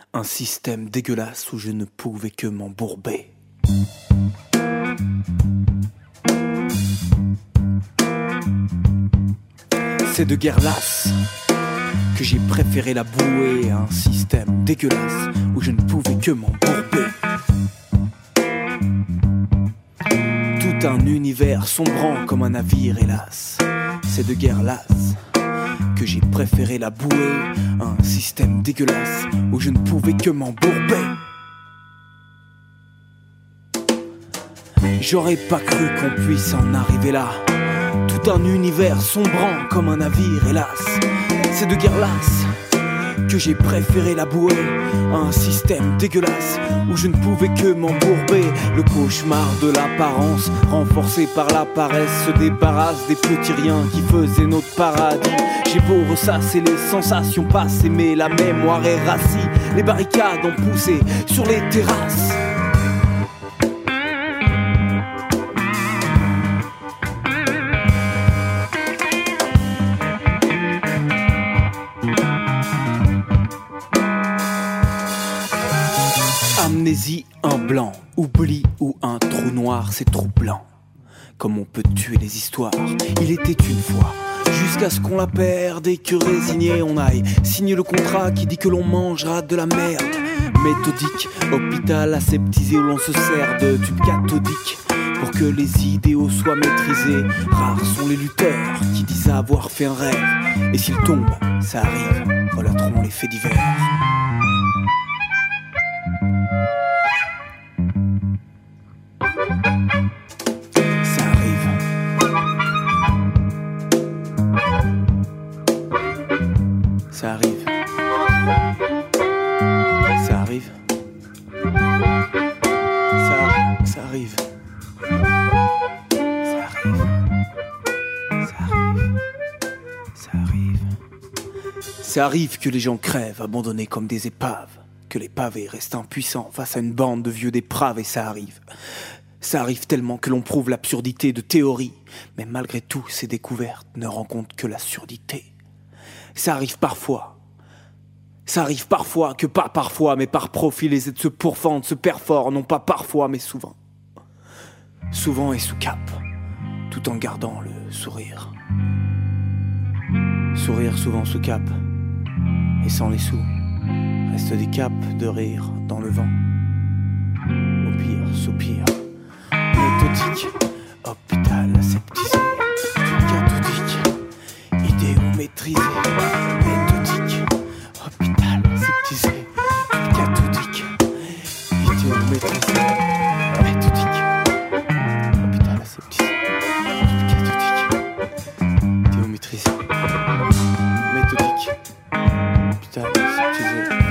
Un système dégueulasse où je ne pouvais que m'embourber. C'est de guerre lasse que j'ai préféré la bouée à un système dégueulasse où je ne pouvais que m'embourber. Tout un univers sombrant comme un navire, hélas. C'est de guerre lasse que j'ai préféré la bouée à un système dégueulasse où je ne pouvais que m'embourber. J'aurais pas cru qu'on puisse en arriver là. Tout un univers sombrant comme un navire, hélas. C'est de guerre lasse que j'ai préféré la bouée à un système dégueulasse où je ne pouvais que m'embourber. Le cauchemar de l'apparence, renforcé par la paresse, se débarrasse des petits riens qui faisaient notre paradis. J'ai beau ressasser les sensations passées, mais la mémoire est rassie. Les barricades ont poussé sur les terrasses. Amnésie, un blanc, oubli ou un trou noir, c'est troublant. Comme on peut tuer les histoires, il était une fois, jusqu'à ce qu'on la perde et que résigné on aille signer le contrat qui dit que l'on mangera de la merde. Méthodique, hôpital aseptisé où l'on se sert de tubes cathodiques pour que les idéaux soient maîtrisés. Rares sont les lutteurs qui disent avoir fait un rêve, et s'ils tombent, ça arrive, relateront les faits divers. Ça arrive. Ça arrive. Ça arrive. Ça arrive. Ça arrive. Ça arrive. Ça arrive. Ça arrive que les gens crèvent, abandonnés comme des épaves. Que les pavés restent impuissants face à une bande de vieux dépravés, ça arrive. Ça arrive tellement que l'on prouve l'absurdité de théories, mais malgré tout, ces découvertes ne rencontrent que la surdité. Ça arrive parfois que pas parfois, mais par profil, les aides se pourfendent, se perforent, non pas parfois, mais souvent. Souvent et sous cap, tout en gardant le sourire. Sourire souvent sous cap, et sans les sous. Reste des capes de rire dans le vent. Au pire, soupir. Méthodique, hôpital aseptisé. Cathodique, idéaux maîtrisés. Méthodique, hôpital aseptisé. Cathodique, idéaux maîtrisés. Méthodique, hôpital aseptisé. Cathodique, idéaux maîtrisés. Méthodique, hôpital aseptisé.